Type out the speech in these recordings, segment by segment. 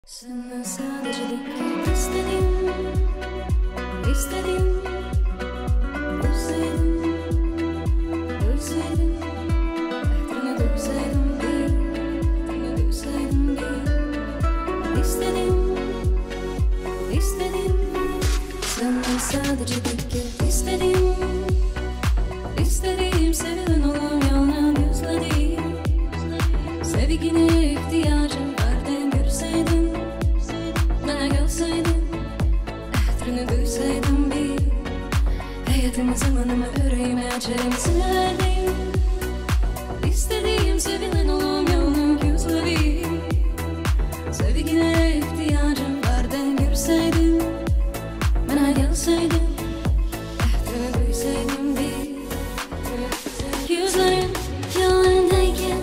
Sana sadece dikkat istedim, istedim. Duysaydım, duysaydım. Hatırını duysaydım bir, hatırını duysaydım bir. İstedim, istedim. Sana sadece dikkat istedim, istedim. Sevilen olan yalan gözledim. Sevgine ihtiyacım vardı görseydin. Bana gelseydin, hatırını duysaydım bir. Hayatımı zamanımı yüreğime açarım sana verdim. İstediğim sevilen olan yolunu gözledim. Sevgine ihtiyacım vardı görseydin. Bana gelseydin, hatırını duysaydım bir. Gözlerim yolundayken,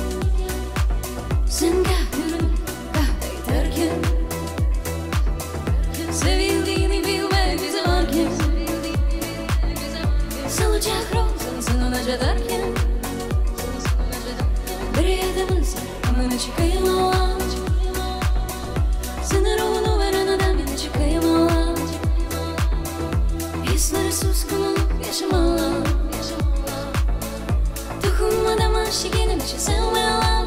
sen kahrını kahrederken, sevildiğini bilmek bize varken, salacak rozan sana derken, bir yedimiz amına çıkayım Allah. Senin ruhunu veren adam yana çıkayım Allah. Hisleri suskunluk yaşamalı. Dokunmadan aşıkinin içi sen ve Allah.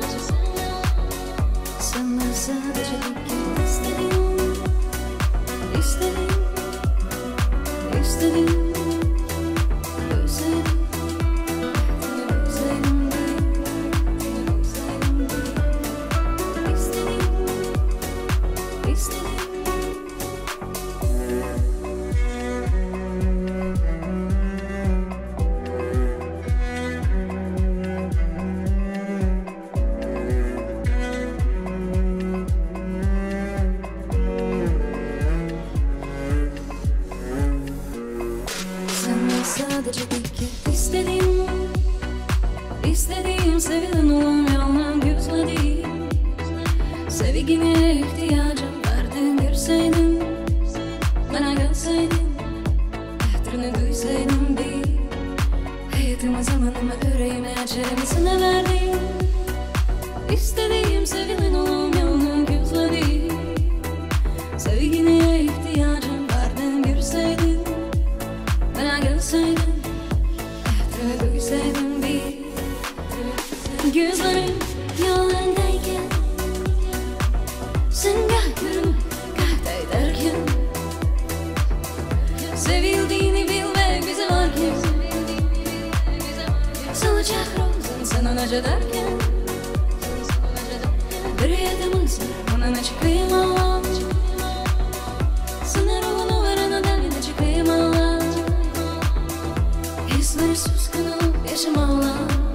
Sana sadece dikkat istedim, istedim, istedim. Duysaydım, hatırını duysaydım bir, hatırını duysaydım bir. İstedim, istedim. Sana sadece dikkat istedim, istedim. Sevilen olan yalan gözledim. Sevgine ihtiyacım vardı görseydin. Bana gelseydin, hatırını duysaydım bir. Hayatımı zamanımı yüreğime açarım sana verdim. İstediğim sevilen olan yalan gözledim. Sevgine ihtiyacım vardı görseydin. Bana gelseydin, hatırını duysaydım bir. Gözlerim yolundayken, sen kahrını kahrederken, sevildiğini bilmek bize varken, salacak rozan sana derken, bir yedimiz ona çıkayım Allah. Sana ruhunu veren adam yana çıkayım Allah. Hisleri suskunluğu yaşamalı.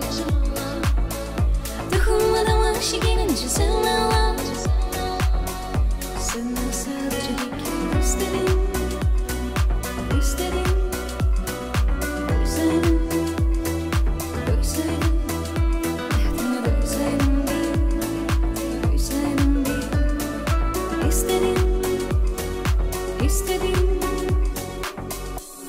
Dokunmadan aşıkinin içi sen Allah. Sana sadece dikkat istedim,